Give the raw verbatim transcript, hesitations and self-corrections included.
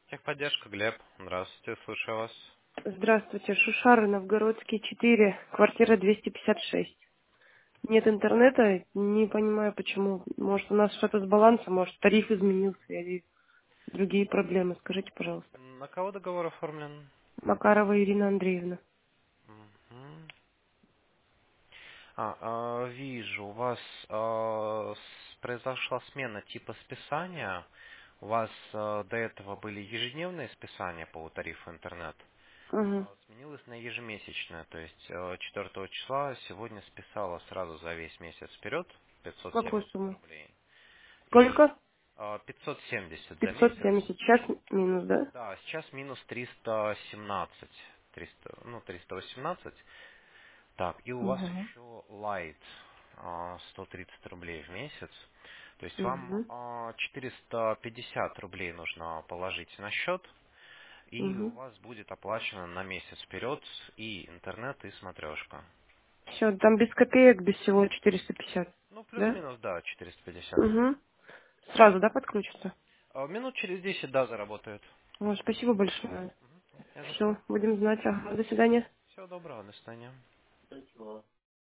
Техподдержка, Глеб. Здравствуйте, слушаю вас. Здравствуйте, Шушары, Новгородский, четыре, квартира двести пятьдесят шесть. Нет интернета, не понимаю почему. Может, у нас что-то с балансом, может, тариф изменился или другие проблемы. Скажите, пожалуйста. На кого договор оформлен? Макарова Ирина Андреевна. Мгм. А, а, вижу, у вас а, с- произошла смена типа списания. У вас а, до этого были ежедневные списания по тарифу интернет. Угу. А, Сменилось на ежемесячное, то есть а, четвёртого числа сегодня списала сразу за весь месяц вперед пятьсот Какую семьдесят сумму? рублей. И Сколько? а, пятьсот семьдесят за пятьсот месяц. семьдесят. Сейчас минус, да? Да, сейчас минус триста семнадцать. триста, ну, триста восемнадцать. Так, и у вас Угу. еще Light а, сто тридцать рублей в месяц. То есть вам Угу. а, четыреста пятьдесят рублей нужно положить на счет, и у Угу. вас будет оплачено на месяц вперед и интернет, и смотрешка. Все, там без копеек, без всего четыреста пятьдесят. Ну, Да? плюс-минус, да, четыреста пятьдесят. Угу. Сразу, да, подключится? А, Минут через десять, да, заработает. Ну, спасибо большое. Не за Все, что. будем знать. Ага, до свидания. Всего доброго, до свидания.